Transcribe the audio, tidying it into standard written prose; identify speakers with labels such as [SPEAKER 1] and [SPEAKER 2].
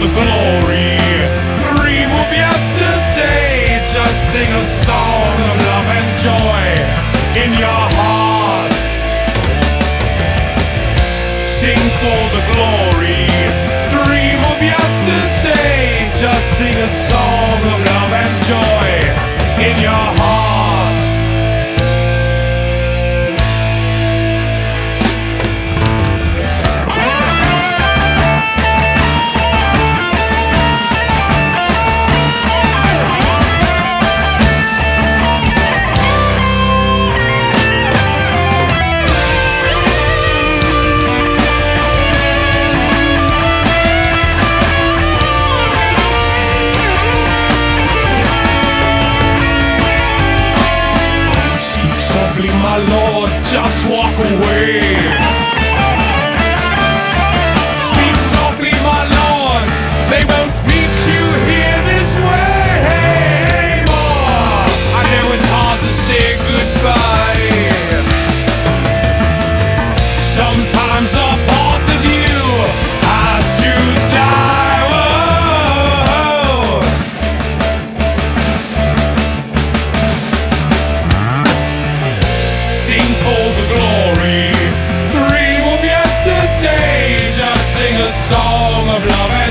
[SPEAKER 1] the glory. Dream of yesterday, just sing a song of love and joy in your heart. Sing for the glory. Dream of yesterday, just sing a song of love and joy in your heart. My Lord, just walk away. Speak softly, my Lord, they won't meet you here this way anymore. I know it's hard to say goodbye. Sometimes a part of you has to die. Whoa. Sing for the glory. Dream of yesterday, just sing a song of love.